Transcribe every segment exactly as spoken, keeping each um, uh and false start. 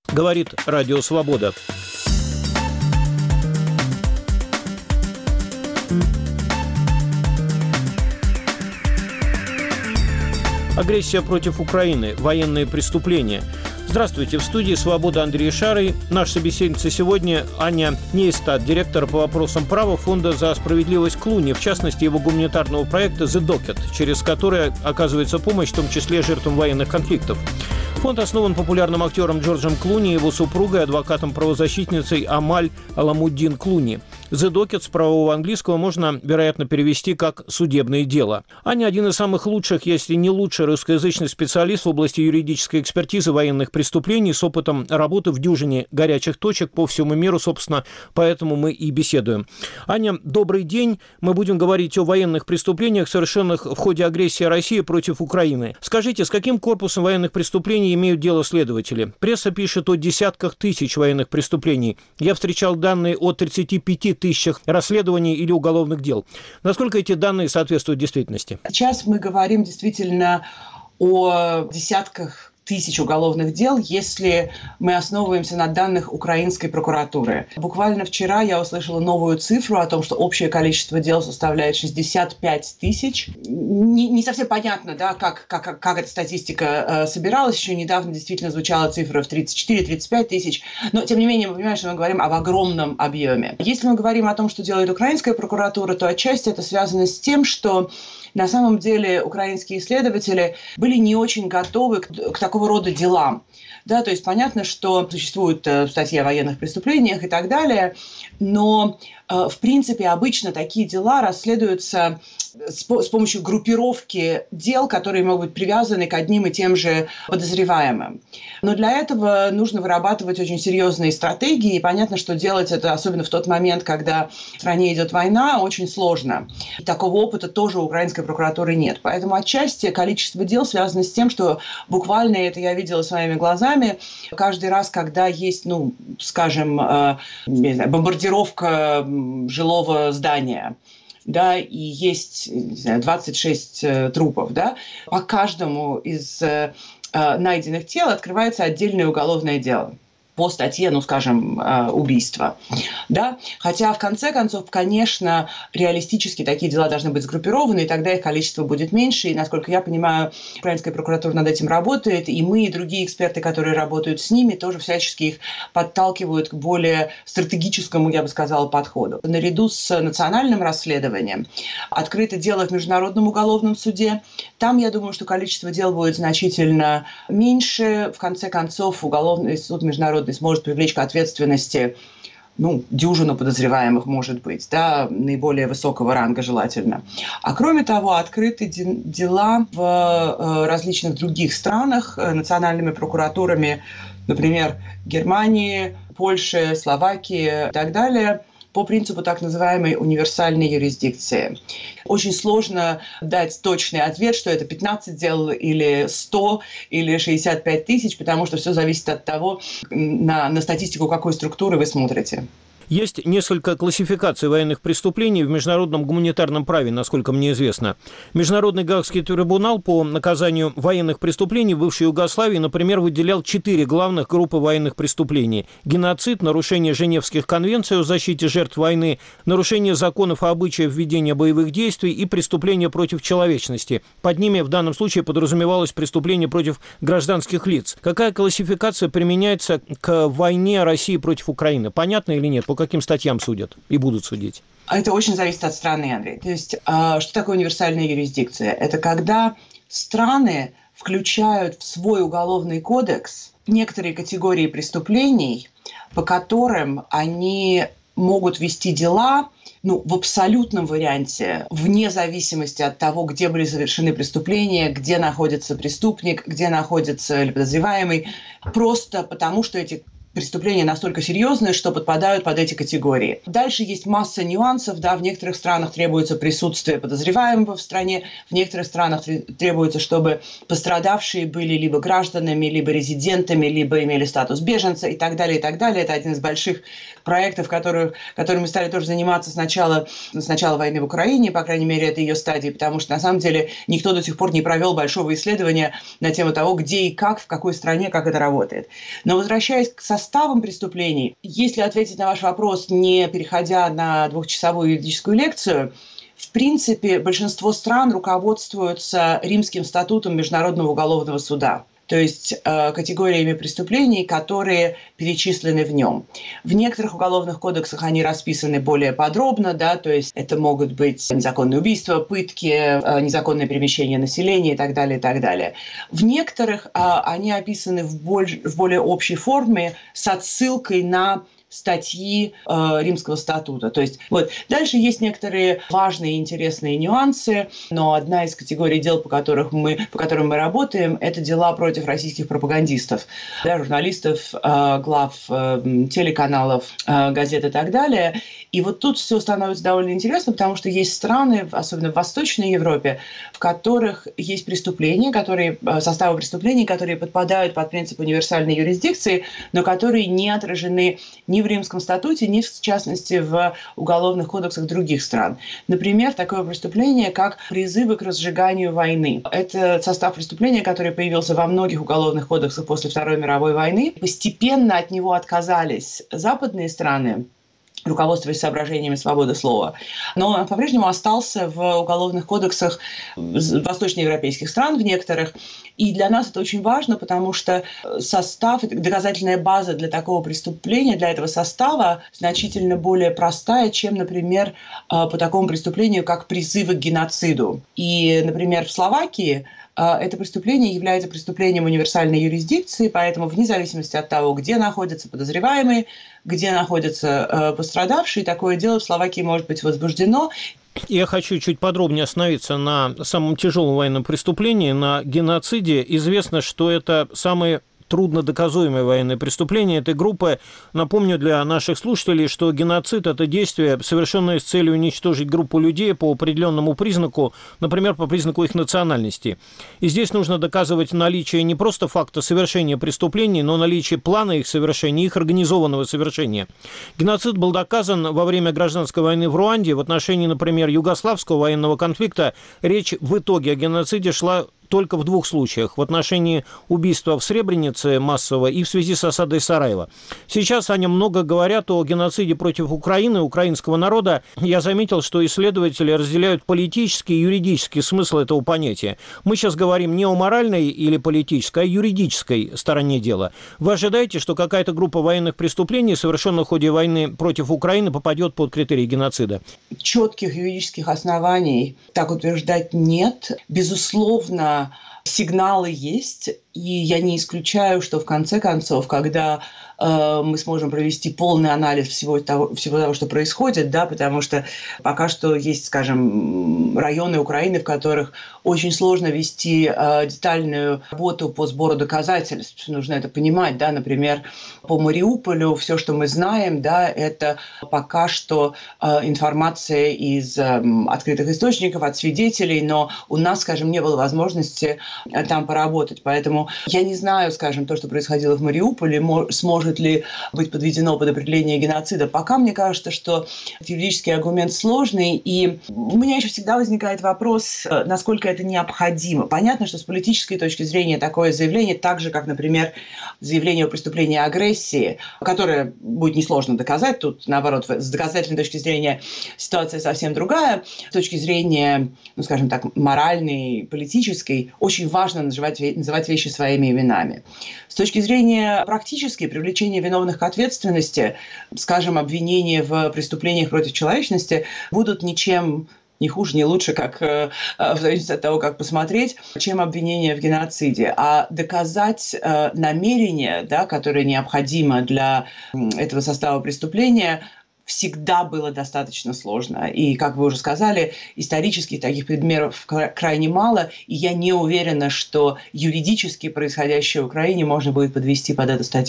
Говорит Радио Свобода. Агрессия против Украины, военные преступления. Здравствуйте, в студии «Свобода» Андрей Шарый. Наша собеседница сегодня Аня Нейстат, директор по вопросам права Фонда за справедливость Клуни, в частности, его гуманитарного проекта «The Docket», через который оказывается помощь, в том числе жертвам военных конфликтов. Фонд основан популярным актером Джорджем Клуни и его супругой, адвокатом-правозащитницей Амаль Аламуддин Клуни. «The Docket» с правового английского можно, вероятно, перевести как «судебное дело». Аня – один из самых лучших, если не лучший русскоязычный специалист в области юридической экспертизы военных преступлений с опытом работы в дюжине горячих точек по всему миру, собственно, поэтому мы и беседуем. Аня, добрый день. Мы будем говорить о военных преступлениях, совершенных в ходе агрессии России против Украины. Скажите, с каким корпусом военных преступлений имеют дело следователи? Пресса пишет о десятках тысяч военных преступлений. Я встречал данные о тридцати пяти тысячах расследований или уголовных дел. Насколько эти данные соответствуют действительности? Сейчас мы говорим действительно о десятках тысяч уголовных дел, если мы основываемся на данных украинской прокуратуры. Буквально вчера я услышала новую цифру о том, что общее количество дел составляет шестьдесят пять тысяч. Не, не совсем понятно, да, как, как, как эта статистика э, собиралась. Еще недавно действительно звучала цифра в тридцать четыре - тридцать пять тысяч. Но, тем не менее, мы понимаем, что мы говорим об огромном объеме. Если мы говорим о том, что делает украинская прокуратура, то отчасти это связано с тем, что на самом деле украинские следователи были не очень готовы к, к такого рода делам. Да, то есть понятно, что существует э, статья о военных преступлениях и так далее, но э, в принципе обычно такие дела расследуются с, с помощью группировки дел, которые могут быть привязаны к одним и тем же подозреваемым. Но для этого нужно вырабатывать очень серьезные стратегии, и понятно, что делать это, особенно в тот момент, когда в стране идет война, очень сложно. И такого опыта тоже у украинской прокуратуры нет. Поэтому отчасти количество дел связано с тем, что буквально это я видела своими глазами, каждый раз, когда есть, ну, скажем, э, не знаю, бомбардировка жилого здания, да, и есть, не знаю, двадцать шесть э, трупов, да, по каждому из э, найденных тел открывается отдельное уголовное дело по статье, ну, скажем, убийства. Да? Хотя, в конце концов, конечно, реалистически такие дела должны быть сгруппированы, и тогда их количество будет меньше. И, насколько я понимаю, украинская прокуратура над этим работает, и мы, и другие эксперты, которые работают с ними, тоже всячески их подталкивают к более стратегическому, я бы сказала, подходу. Наряду с национальным расследованием открыто дело в Международном уголовном суде. Там, я думаю, что количество дел будет значительно меньше. В конце концов, уголовный суд международный сможет привлечь к ответственности, ну, дюжину подозреваемых, может быть, да, наиболее высокого ранга желательно. А кроме того, открыты де- дела в э, различных других странах э, национальными прокуратурами, например, Германии, Польши, Словакии и так далее, по принципу так называемой универсальной юрисдикции. Очень сложно дать точный ответ, что это пятнадцать дел или сто или шестьдесят пять тысяч, потому что все зависит от того, на, на статистику какой структуры вы смотрите. Есть несколько классификаций военных преступлений в международном гуманитарном праве, насколько мне известно. Международный Гаагский трибунал по наказанию военных преступлений в бывшей Югославии, например, выделял четыре главных группы военных преступлений. Геноцид, нарушение Женевских конвенций о защите жертв войны, нарушение законов и обычаев ведения боевых действий и преступления против человечности. Под ними в данном случае подразумевалось преступление против гражданских лиц. Какая классификация применяется к войне России против Украины? Понятно или нет? По каким статьям судят и будут судить? Это очень зависит от страны, Андрей. То есть, что такое универсальная юрисдикция? Это когда страны включают в свой уголовный кодекс некоторые категории преступлений, по которым они могут вести дела, ну, в абсолютном варианте, вне зависимости от того, где были совершены преступления, где находится преступник, где находится или подозреваемый, просто потому что эти преступления настолько серьезные, что подпадают под эти категории. Дальше есть масса нюансов. Да, в некоторых странах требуется присутствие подозреваемого в стране, в некоторых странах требуется, чтобы пострадавшие были либо гражданами, либо резидентами, либо имели статус беженца и так далее, и так далее. Это один из больших проектов, которые, которыми мы стали тоже заниматься с начала, с начала войны в Украине, по крайней мере, это ее стадии, потому что, на самом деле, никто до сих пор не провел большого исследования на тему того, где и как, в какой стране, как это работает. Но возвращаясь к составам преступлений, если ответить на ваш вопрос, не переходя на двухчасовую юридическую лекцию, в принципе, большинство стран руководствуются Римским статутом Международного уголовного суда, то есть э, категориями преступлений, которые перечислены в нем. В некоторых уголовных кодексах они расписаны более подробно, да, то есть это могут быть незаконные убийства, пытки, э, незаконное перемещение населения и так далее, и так далее. В некоторых э, они описаны в, боль, в более общей форме с отсылкой на статьи э, Римского статута. То есть, вот. Дальше есть некоторые важные и интересные нюансы, но одна из категорий дел, по, которых мы, по которым мы работаем, это дела против российских пропагандистов, да, журналистов, э, глав э, телеканалов, э, газет и так далее. И вот тут все становится довольно интересно, потому что есть страны, особенно в Восточной Европе, в которых есть преступления, которые, составы преступлений, которые подпадают под принцип универсальной юрисдикции, но которые не отражены ни в Римском статуте, ни, в частности, в уголовных кодексах других стран. Например, такое преступление, как призывы к разжиганию войны. Это состав преступления, который появился во многих уголовных кодексах после Второй мировой войны. Постепенно от него отказались западные страны, руководствуясь соображениями свободы слова. Но он по-прежнему остался в уголовных кодексах восточноевропейских стран, в некоторых. И для нас это очень важно, потому что состав, доказательная база для такого преступления, для этого состава значительно более простая, чем, например, по такому преступлению, как призывы к геноциду. И, например, в Словакии это преступление является преступлением универсальной юрисдикции, поэтому вне зависимости от того, где находятся подозреваемые, где находятся пострадавшие, такое дело в Словакии может быть возбуждено. Я хочу чуть подробнее остановиться на самом тяжелом военном преступлении, на геноциде. Известно, что это самые трудно доказуемое военное преступление этой группы. Напомню для наших слушателей, что геноцид – это действие, совершенное с целью уничтожить группу людей по определенному признаку, например, по признаку их национальности. И здесь нужно доказывать наличие не просто факта совершения преступлений, но наличие плана их совершения, их организованного совершения. Геноцид был доказан во время гражданской войны в Руанде. В отношении, например, югославского военного конфликта речь в итоге о геноциде шла только в двух случаях: в отношении убийства в Сребренице массового и в связи с осадой Сараева. Сейчас они много говорят о геноциде против Украины, украинского народа. Я заметил, что исследователи разделяют политический и юридический смысл этого понятия. Мы сейчас говорим не о моральной или политической, а о юридической стороне дела. Вы ожидаете, что какая-то группа военных преступлений, совершенных в ходе войны против Украины, попадет под критерии геноцида? Четких юридических оснований так утверждать нет. Безусловно, сигналы есть, и я не исключаю, что в конце концов, когда э, мы сможем провести полный анализ всего того, всего того, что происходит, да, потому что пока что есть, скажем, районы Украины, в которых очень сложно вести э, детальную работу по сбору доказательств. Нужно это понимать, да, например, по Мариуполю все, что мы знаем, да, это пока что э, информация из э, открытых источников, от свидетелей, но у нас, скажем, не было возможности э, там поработать, поэтому я не знаю, скажем, то, что происходило в Мариуполе, сможет ли быть подведено под определение геноцида. Пока мне кажется, что юридический аргумент сложный, и у меня еще всегда возникает вопрос, насколько это необходимо. Понятно, что с политической точки зрения такое заявление, так же, как, например, заявление о преступлении агрессии, которое будет несложно доказать, тут, наоборот, с доказательной точки зрения ситуация совсем другая, с точки зрения, ну, скажем так, моральной, политической, очень важно называть, называть вещи своими именами. С точки зрения практической, привлечения виновных к ответственности, скажем, обвинения в преступлениях против человечности будут ничем не хуже, не лучше, как в зависимости от того, как посмотреть, чем обвинение в геноциде. А доказать э, намерение, да, которое необходимо для этого состава преступления, всегда было достаточно сложно. И, как вы уже сказали, исторически таких примеров крайне мало, и я не уверена, что юридически происходящее в Украине можно будет подвести под эту статью.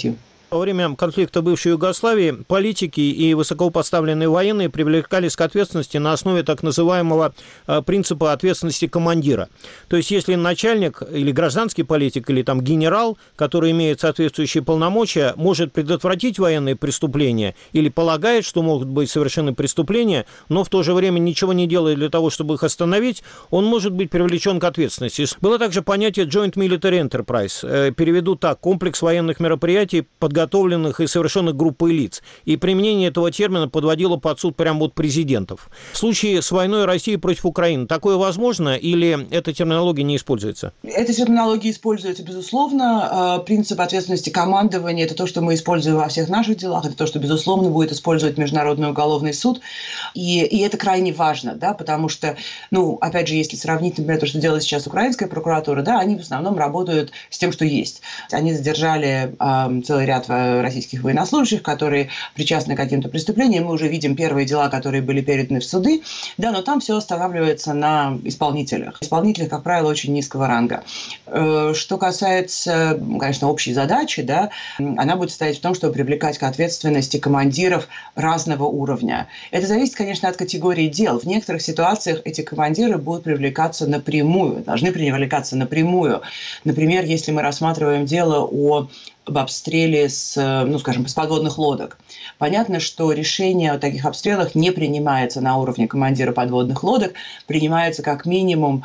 Во время конфликта бывшей Югославии политики и высокопоставленные военные привлекались к ответственности на основе так называемого принципа ответственности командира. То есть, если начальник или гражданский политик, или там генерал, который имеет соответствующие полномочия, может предотвратить военные преступления или полагает, что могут быть совершены преступления, но в то же время ничего не делает для того, чтобы их остановить, он может быть привлечен к ответственности. Было также понятие Joint Military Enterprise. Переведу так: комплекс военных мероприятий, подготовленных и совершенных группой лиц. И применение этого термина подводило под суд прямо вот президентов. В случае с войной России против Украины такое возможно или эта терминология не используется? Эта терминология используется, безусловно. Принцип ответственности командования – это то, что мы используем во всех наших делах, это то, что, безусловно, будет использовать Международный уголовный суд. И, и это крайне важно, да, потому что, ну, опять же, если сравнить, например, то, что делает сейчас украинская прокуратура, да, они в основном работают с тем, что есть. Они задержали э, целый ряд российских военнослужащих, которые причастны к каким-то преступлениям. Мы уже видим первые дела, которые были переданы в суды, да, но там все останавливается на исполнителях. Исполнителях, как правило, очень низкого ранга. Э, что касается, конечно, общей задачи, да, она будет состоять в том, чтобы привлекать к ответственности командиров разного уровня. Это зависит, конечно, от категории дел. В некоторых ситуациях эти командиры будут привлекаться напрямую, должны привлекаться напрямую. Например, если мы рассматриваем дело о об обстреле с, ну, скажем, с подводных лодок. Понятно, что решение о таких обстрелах не принимается на уровне командира подводных лодок, принимается как минимум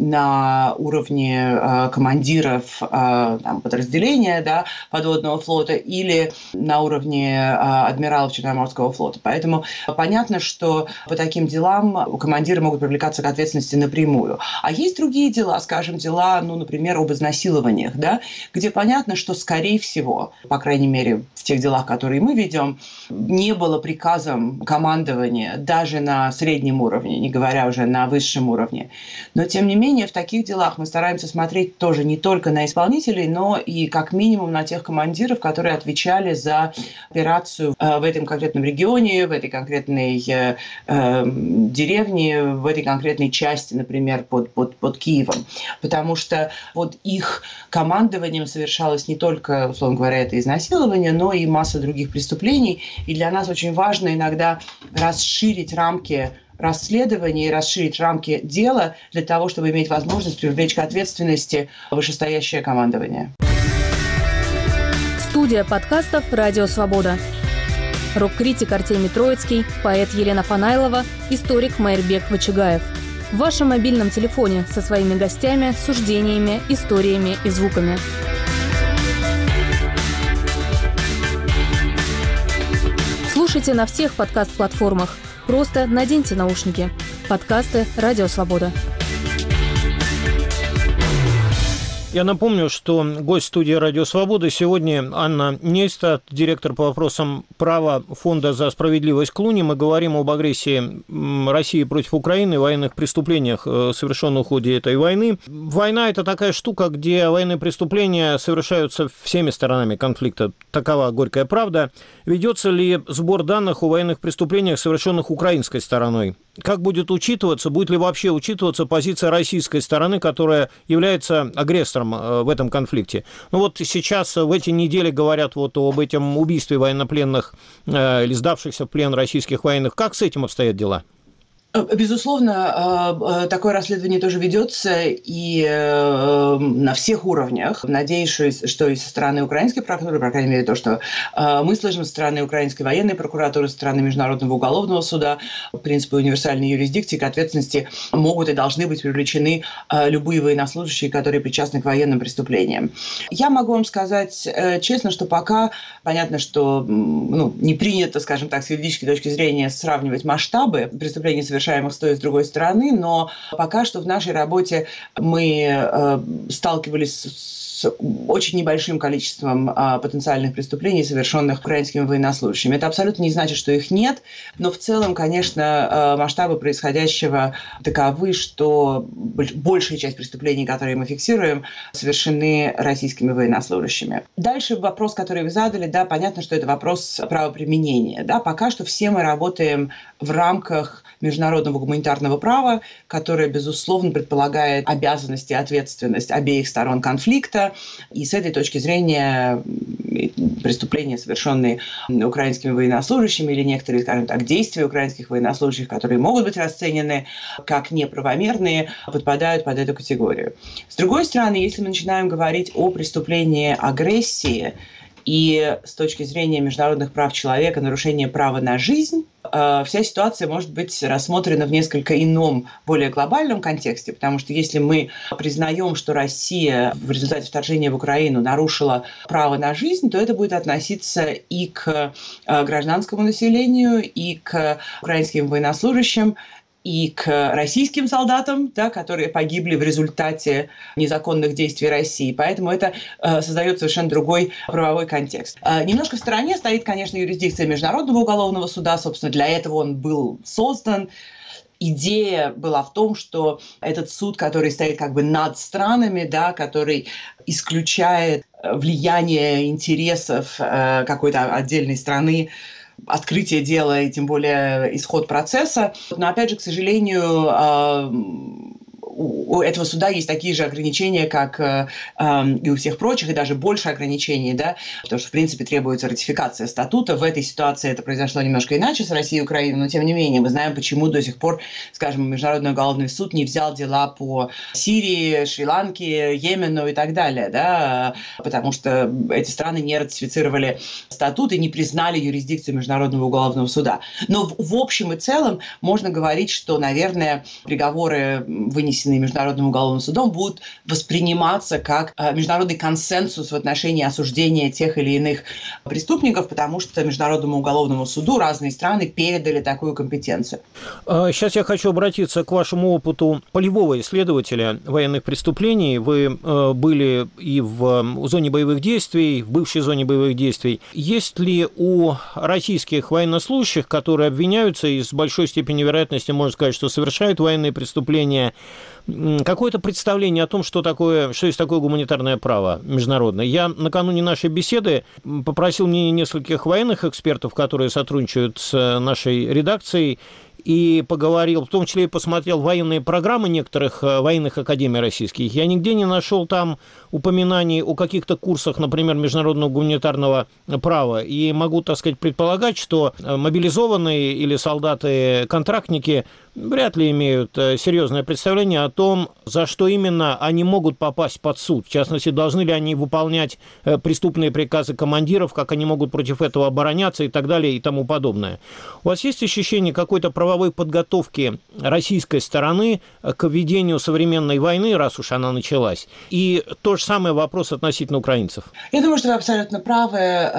на уровне э, командиров э, там, подразделения, да, подводного флота или на уровне э, адмиралов Черноморского флота. Поэтому понятно, что по таким делам командиры могут привлекаться к ответственности напрямую. А есть другие дела, скажем, дела, ну, например, об изнасилованиях, да, где понятно, что, скорее всего, по крайней мере, в тех делах, которые мы ведем, не было приказом командования даже на среднем уровне, не говоря уже на высшем уровне. Но, тем не менее, в таких делах мы стараемся смотреть тоже не только на исполнителей, но и как минимум на тех командиров, которые отвечали за операцию в этом конкретном регионе, в этой конкретной э, э, деревне, в этой конкретной части, например, под, под, под Киевом. Потому что вот их командованием совершалось не только, условно говоря, это изнасилование, но и масса других преступлений. И для нас очень важно иногда расширить рамки расследования и расширить рамки дела для того, чтобы иметь возможность привлечь к ответственности вышестоящее командование. Студия подкастов «Радио Свобода». Рок-критик Артемий Троицкий, поэт Елена Фанайлова, историк Майрбек Вачигаев. В вашем мобильном телефоне со своими гостями, суждениями, историями и звуками. Слушайте на всех подкаст-платформах. Просто наденьте наушники. Подкасты «Радио Свобода». Я напомню, что гость студии «Радио Свобода» сегодня Анна Нейстат, директор по вопросам права Фонда за справедливость Клуни. Мы говорим об агрессии России против Украины, военных преступлениях, совершенных в ходе этой войны. Война – это такая штука, где военные преступления совершаются всеми сторонами конфликта. Такова горькая правда. Ведется ли сбор данных о военных преступлениях, совершенных украинской стороной? Как будет учитываться, будет ли вообще учитываться позиция российской стороны, которая является агрессором в этом конфликте? Ну вот сейчас в эти недели говорят вот об этом убийстве военнопленных э, или сдавшихся в плен российских военных. Как с этим обстоят дела? Безусловно, такое расследование тоже ведется и на всех уровнях. Надеюсь, что и со стороны украинской прокуратуры, по крайней мере, то, что мы слышим со стороны украинской военной прокуратуры, со стороны Международного уголовного суда, принципы универсальной юрисдикции, к ответственности могут и должны быть привлечены любые военнослужащие, которые причастны к военным преступлениям. Я могу вам сказать честно, что пока понятно, что ну, не принято, скажем так, с юридической точки зрения сравнивать масштабы преступлений, совершенных с той и с другой стороны, но пока что в нашей работе мы э, сталкивались с очень небольшим количеством э, потенциальных преступлений, совершенных украинскими военнослужащими. Это абсолютно не значит, что их нет, но в целом, конечно, э, масштабы происходящего таковы, что большая часть преступлений, которые мы фиксируем, совершены российскими военнослужащими. Дальше вопрос, который вы задали, да, понятно, что это вопрос правоприменения. Да, пока что все мы работаем в рамках международного международного гуманитарного права, которое, безусловно, предполагает обязанность и ответственность обеих сторон конфликта. И с этой точки зрения преступления, совершенные украинскими военнослужащими, или некоторые, скажем так, действия украинских военнослужащих, которые могут быть расценены как неправомерные, подпадают под эту категорию. С другой стороны, если мы начинаем говорить о преступлении агрессии, и с точки зрения международных прав человека, нарушения права на жизнь, вся ситуация может быть рассмотрена в несколько ином, более глобальном контексте, потому что если мы признаем, что Россия в результате вторжения в Украину нарушила право на жизнь, то это будет относиться и к гражданскому населению, и к украинским военнослужащим, и к российским солдатам, да, которые погибли в результате незаконных действий России. Поэтому это э, создает совершенно другой правовой контекст. Э, немножко в стороне стоит, конечно, юрисдикция Международного уголовного суда. Собственно, для этого он был создан. Идея была в том, что этот суд, который стоит как бы над странами, да, который исключает влияние интересов э, какой-то отдельной страны, открытие дела и тем более исход процесса. Но опять же, к сожалению, у этого суда есть такие же ограничения, как э, и у всех прочих, и даже больше ограничений, да, потому что, в принципе, требуется ратификация статута. В этой ситуации это произошло немножко иначе с Россией и Украиной, но, тем не менее, мы знаем, почему до сих пор, скажем, Международный уголовный суд не взял дела по Сирии, Шри-Ланке, Йемену и так далее, да, потому что эти страны не ратифицировали статут и не признали юрисдикцию Международного уголовного суда. Но в, в общем и целом можно говорить, что, наверное, приговоры, вынесенные Международным уголовным судом, будут восприниматься как международный консенсус в отношении осуждения тех или иных преступников, потому что Международному уголовному суду разные страны передали такую компетенцию. Сейчас я хочу обратиться к вашему опыту полевого исследователя военных преступлений. Вы были и в зоне боевых действий, в бывшей зоне боевых действий. Есть ли у российских военнослужащих, которые обвиняются и с большой степенью вероятности, можно сказать, что совершают военные преступления, какое-то представление о том, что такое, что есть такое гуманитарное право международное? Я накануне нашей беседы попросил мнение нескольких военных экспертов, которые сотрудничают с нашей редакцией, и поговорил, в том числе и посмотрел военные программы некоторых военных академий российских. Я нигде не нашел там упоминаний о каких-то курсах, например, международного гуманитарного права. И могу, так сказать, предполагать, что мобилизованные или солдаты-контрактники вряд ли имеют серьезное представление о том, за что именно они могут попасть под суд. В частности, должны ли они выполнять преступные приказы командиров, как они могут против этого обороняться и так далее и тому подобное. У вас есть ощущение какой-то правовой подготовки российской стороны к ведению современной войны, раз уж она началась? И то же самое вопрос относительно украинцев. Я думаю, что вы абсолютно правы.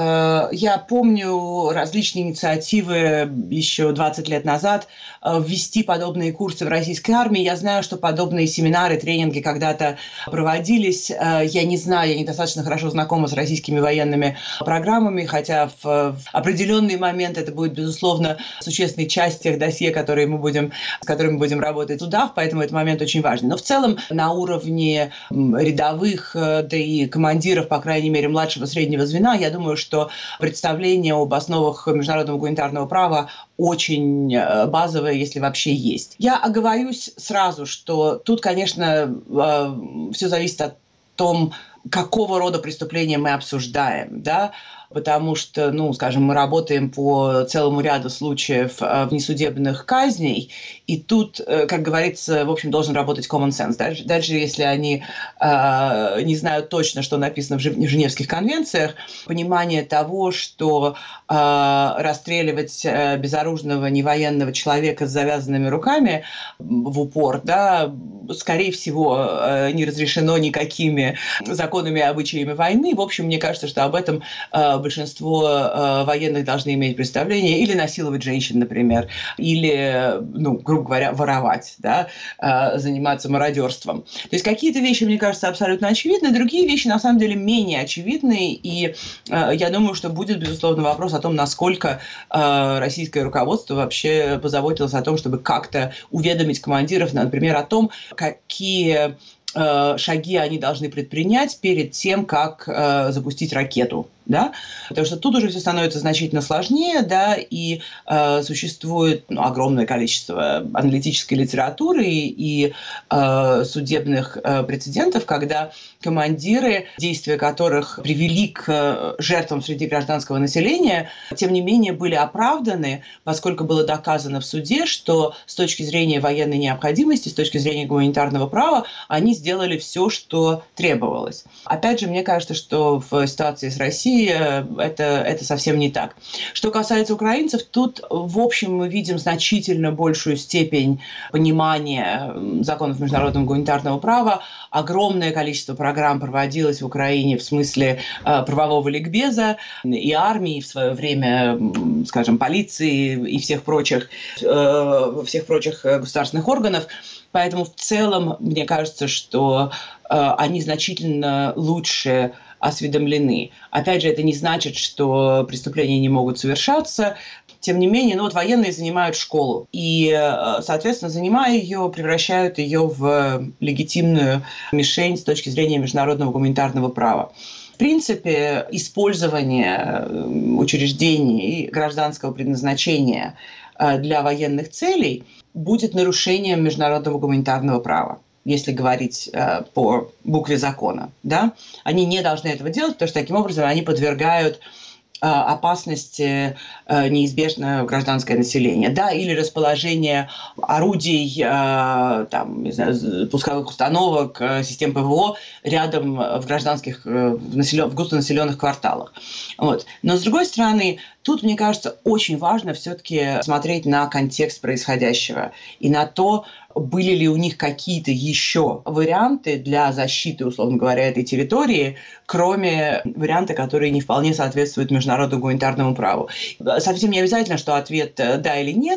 Я помню различные инициативы еще двадцать лет назад ввести подобные курсы в российской армии. Я знаю, что подобные семинары, тренинги когда-то проводились. Я не знаю, я недостаточно хорошо знакома с российскими военными программами, хотя в определенный момент это будет, безусловно, существенной частью тех досье, которые мы будем, с которыми мы будем работать туда, поэтому этот момент очень важный. Но в целом на уровне рядовых, да и командиров, по крайней мере, младшего среднего звена, я думаю, что представление об основах международного гуманитарного права очень базовое, если вообще есть. Я оговорюсь сразу, что тут, конечно, все зависит от того, какого рода преступления мы обсуждаем, да, потому что, ну, скажем, мы работаем по целому ряду случаев внесудебных казней, и тут, как говорится, в общем, должен работать common sense. Даже, даже если они э, не знают точно, что написано в Женевских конвенциях, понимание того, что э, расстреливать безоружного невоенного человека с завязанными руками в упор, да, скорее всего, э, не разрешено никакими законами и обычаями войны. В общем, мне кажется, что об этом э, большинство э, военных должны иметь представление, или насиловать женщин, например, или, ну, грубо говоря, воровать, да, э, заниматься мародерством. То есть какие-то вещи, мне кажется, абсолютно очевидны, другие вещи, на самом деле, менее очевидны, и э, я думаю, что будет, безусловно, вопрос о том, насколько э, российское руководство вообще позаботилось о том, чтобы как-то уведомить командиров, например, о том, какие шаги они должны предпринять перед тем, как э, запустить ракету, Да? Потому что тут уже все становится значительно сложнее, да, и э, существует ну, огромное количество аналитической литературы и, и э, судебных э, прецедентов, когда командиры, действия которых привели к жертвам среди гражданского населения, тем не менее были оправданы, поскольку было доказано в суде, что с точки зрения военной необходимости, с точки зрения гуманитарного права, они сделали все, что требовалось. Опять же, мне кажется, что в ситуации с Россией это, это совсем не так. Что касается украинцев, тут, в общем, мы видим значительно большую степень понимания законов международного гуманитарного права. Огромное количество программ проводилось в Украине в смысле э, правового ликбеза и армии, в свое время, скажем, полиции и всех прочих, э, всех прочих государственных органов. Поэтому в целом, мне кажется, что э, они значительно лучше осведомлены. Опять же, это не значит, что преступления не могут совершаться. Тем не менее, ну вот военные занимают школу. И, соответственно, занимая ее, превращают ее в легитимную мишень с точки зрения международного гуманитарного права. В принципе, использование учреждений и гражданского предназначения для военных целей будет нарушением международного гуманитарного права, если говорить э, по букве закона. Да? Они не должны этого делать, потому что таким образом они подвергают э, опасности э, неизбежно гражданское население. Да? Или расположение орудий, э, там, не знаю, пусковых установок, э, систем ПВО рядом в гражданских, э, в, населен... в густонаселенных кварталах. Вот. Но, с другой стороны, тут, мне кажется, очень важно все-таки смотреть на контекст происходящего и на то, были ли у них какие-то еще варианты для защиты, условно говоря, этой территории, кроме варианта, который не вполне соответствует международному гуманитарному праву. Совсем не обязательно, что ответ «да» или «нет»,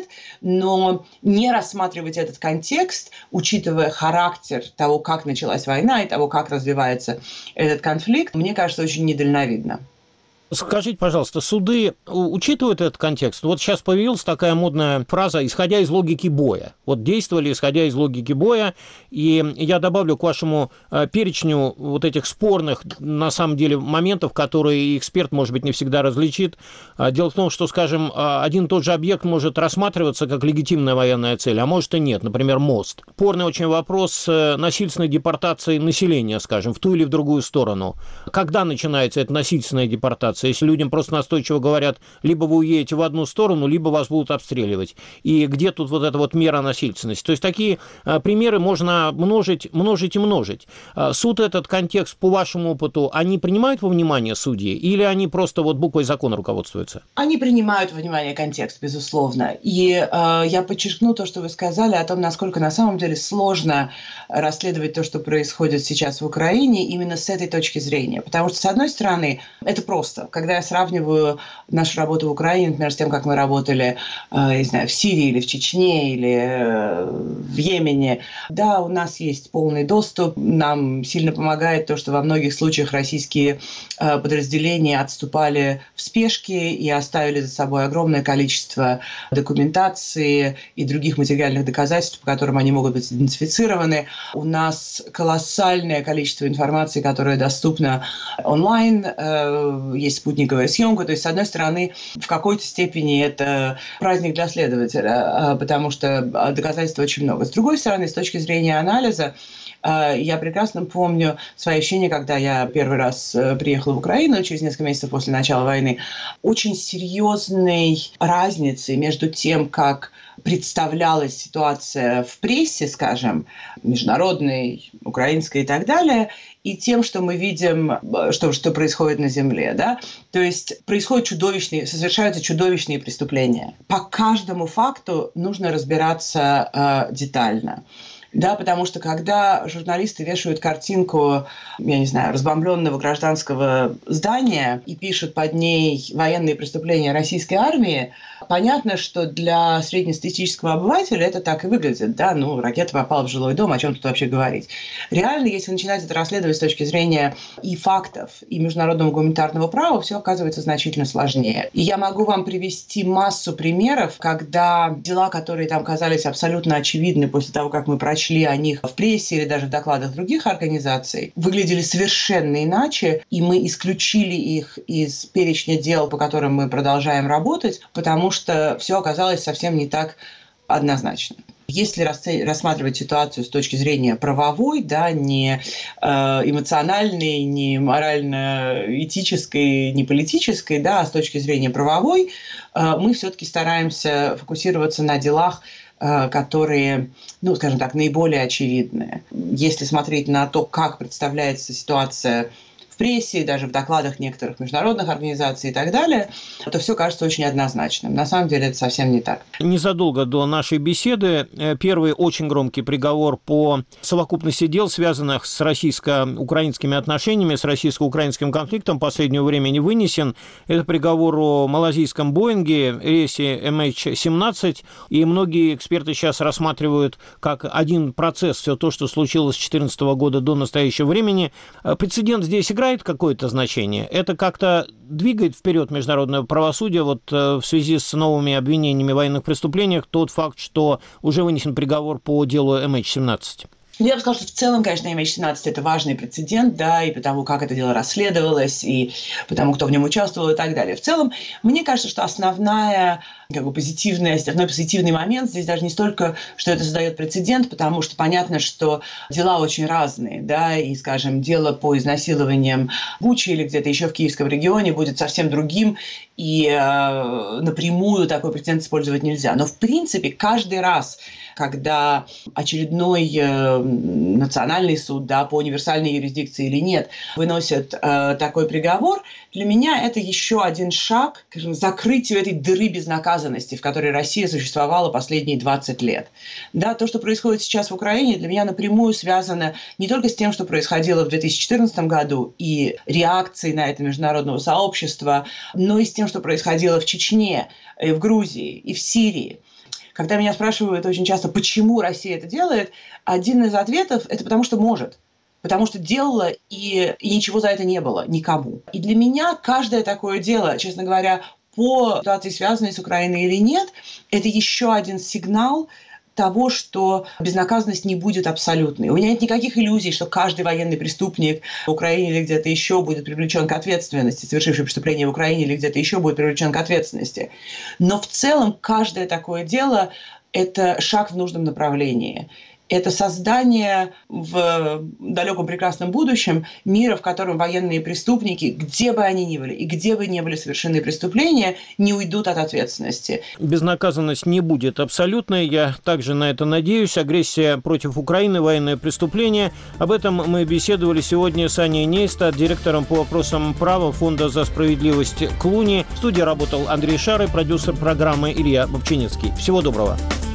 но не рассматривать этот контекст, учитывая характер того, как началась война и того, как развивается этот конфликт, мне кажется, очень недальновидно. Скажите, пожалуйста, суды учитывают этот контекст? Вот сейчас появилась такая модная фраза «исходя из логики боя». Вот действовали исходя из логики боя, и я добавлю к вашему перечню вот этих спорных, на самом деле, моментов, которые эксперт, может быть, не всегда различит. Дело в том, что, скажем, один и тот же объект может рассматриваться как легитимная военная цель, а может и нет, например, мост. Спорный очень вопрос насильственной депортации населения, скажем, в ту или в другую сторону. Когда начинается эта насильственная депортация? Если людям просто настойчиво говорят, либо вы уедете в одну сторону, либо вас будут обстреливать. И где тут вот эта вот мера насильственности? То есть такие а, примеры можно множить, множить и множить. А, суд этот контекст, по вашему опыту, они принимают во внимание судьи? Или они просто вот буквой закона руководствуются? Они принимают во внимание контекст, безусловно. И э, я подчеркну то, что вы сказали о том, насколько на самом деле сложно расследовать то, что происходит сейчас в Украине, именно с этой точки зрения. Потому что, с одной стороны, это просто. Когда я сравниваю нашу работу в Украине, например, с тем, как мы работали, э, не знаю, в Сирии или в Чечне или э, в Йемене, да, у нас есть полный доступ. Нам сильно помогает то, что во многих случаях российские э, подразделения отступали в спешке и оставили за собой огромное количество документации и других материальных доказательств, по которым они могут быть идентифицированы. У нас колоссальное количество информации, которая доступна онлайн. Э, есть спутниковая съемка. То есть, с одной стороны, в какой-то степени это праздник для следователя, потому что доказательств очень много. С другой стороны, с точки зрения анализа, я прекрасно помню свои ощущения, когда я первый раз приехала в Украину через несколько месяцев после начала войны. Очень серьезной разницы между тем, как представлялась ситуация в прессе, скажем, международной, украинской и так далее, и тем, что мы видим, что, что происходит на земле. Да? То есть происходят чудовищные, совершаются чудовищные преступления. По каждому факту нужно разбираться э, детально. Да, потому что когда журналисты вешают картинку, я не знаю, разбомбленного гражданского здания и пишут под ней военные преступления российской армии, понятно, что для среднестатистического обывателя это так и выглядит. Да? Ну, ракета попала в жилой дом, о чем тут вообще говорить? Реально, если начинать это расследовать с точки зрения и фактов, и международного гуманитарного права, все оказывается значительно сложнее. И я могу вам привести массу примеров, когда дела, которые там казались абсолютно очевидны после того, как мы прочли прочли о них в прессе или даже в докладах других организаций, выглядели совершенно иначе, и мы исключили их из перечня дел, по которым мы продолжаем работать, потому что все оказалось совсем не так однозначно. Если рассматривать ситуацию с точки зрения правовой, да, не эмоциональной, не морально-этической, не политической, да, а с точки зрения правовой, мы все-таки стараемся фокусироваться на делах, которые, ну, скажем так, наиболее очевидные. Если смотреть на то, как представляется ситуация в прессе, даже в докладах некоторых международных организаций и так далее, то все кажется очень однозначным. На самом деле это совсем не так. Незадолго до нашей беседы первый очень громкий приговор по совокупности дел, связанных с российско-украинскими отношениями, с российско-украинским конфликтом, в последнее время не вынесен. Это приговор о малазийском Боинге, рейсе эм эйч семнадцать, и многие эксперты сейчас рассматривают как один процесс все то, что случилось с две тысячи четырнадцатого года до настоящего времени. Прецедент здесь играет какое-то значение? Это как-то двигает вперед международное правосудие вот в связи с новыми обвинениями в военных преступлениях тот факт, что уже вынесен приговор по делу эм эйч семнадцать? Я бы сказала, что в целом, конечно, эм эйч семнадцать – это важный прецедент, да, и потому, как это дело расследовалось, и потому, кто в нем участвовал и так далее. В целом, мне кажется, что основная, как бы, позитивная, основной позитивный момент здесь даже не столько, что это создает прецедент, потому что понятно, что дела очень разные, да, и, скажем, дело по изнасилованиям в Буче или где-то еще в Киевском регионе будет совсем другим, и э, напрямую такой прецедент использовать нельзя. Но, в принципе, каждый раз, когда очередной э, национальный суд, да, по универсальной юрисдикции или нет, выносит э, такой приговор, для меня это еще один шаг к закрытию этой дыры безнаказанности, в которой Россия существовала последние двадцать лет. Да, то, что происходит сейчас в Украине, для меня напрямую связано не только с тем, что происходило в две тысячи четырнадцатом году и реакцией на это международного сообщества, но и с тем, что происходило в Чечне, и в Грузии, и в Сирии. Когда меня спрашивают очень часто, почему Россия это делает, один из ответов – это потому что может. Потому что делала, и, и ничего за это не было никому. И для меня каждое такое дело, честно говоря, по ситуации, связанной с Украиной или нет, это еще один сигнал того, что безнаказанность не будет абсолютной. У меня нет никаких иллюзий, что каждый военный преступник в Украине или где-то еще будет привлечен к ответственности, совершивший преступление в Украине или где-то еще будет привлечен к ответственности. Но в целом каждое такое дело – это шаг в нужном направлении. Это создание в далеком прекрасном будущем мира, в котором военные преступники, где бы они ни были и где бы ни были совершены преступления, не уйдут от ответственности. Безнаказанность не будет абсолютной, я также на это надеюсь. Агрессия против Украины, военное преступление. Об этом мы беседовали сегодня с Аней Нейстад, директором по вопросам права Фонда за справедливость Клуни. В студии работал Андрей Шарый, продюсер программы Илья Бобчинецкий. Всего доброго.